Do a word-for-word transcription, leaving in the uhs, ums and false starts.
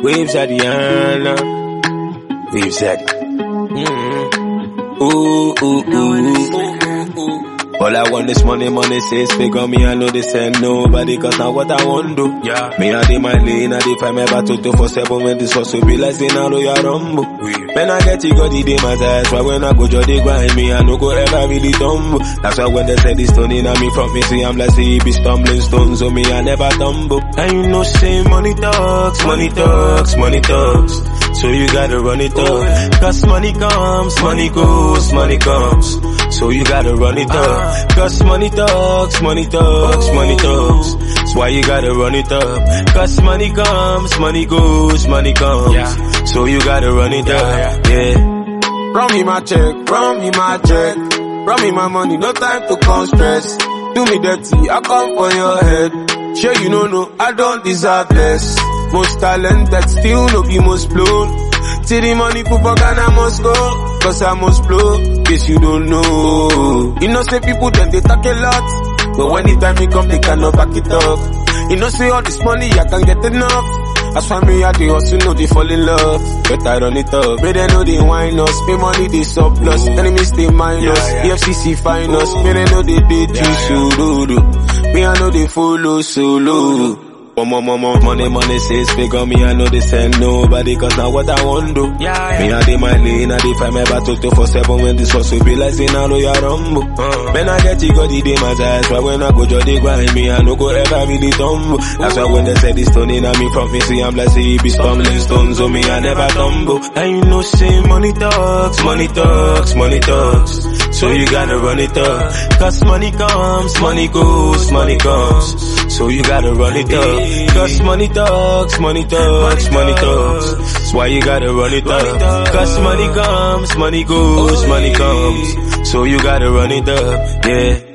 Waves at the end. Waves at the mm-hmm. Ooh, ooh, ooh, ooh. All I want is money, money says speak on me, I know they send nobody, cause now what I want do. Yeah. Me I dey my lane, I dey find my battle two for seven when this hustle be like say now you rumble. When I get it, got it in my eyes, why when I go just they grind me, I no go ever really tumble. That's why when they say this stone in me from me, see I'm like say he be stumbling stones, so me I never tumble. And you know say money talks, money talks, money talks. So you gotta run it up, cause money comes, money goes, money comes. So you gotta run it up, cause money talks, money talks, money talks. That's why you gotta run it up, cause money comes, money goes, money comes. So you gotta run it up, yeah. Run me my check, run me my check, run me my money, no time to come stress. Do me dirty, I come for your head. Sure you know, no, I don't deserve less. Most talented, still no be most blown. Till the money put back and I must go, cause I must blow, case you don't know. You know say people then they talk a lot, but when the time it come they cannot back it up. You know say all this money I can get enough. That's why me I they also know they fall in love. But I run it up, but they know they whine us. Pay money they surplus, enemies they minus. Yeah, yeah. E F C C fine us, me they know they did you solo. Me I know they follow solo. More, more, more, money, money says speak on me, I know they send nobody, cause now what I want do. Yeah, yeah. Me I dey my lane, I dey find my battle two for seven when this hustle be like say now you rumble. Uh, when I get it, got it in my eyes, but when I go just they grind me, I no go ever really tumble. That's why when they say this stone in me from me, see I'm like say he be stumbling stones, so me I never tumble. And you know say money talks, money talks, money talks. So you gotta run it up, cause money comes, money goes, money comes. So you gotta run it up. Cause money talks, money talks, money talks. That's why you gotta run it up. Cause money comes, money goes, money comes. So you gotta run it up, yeah.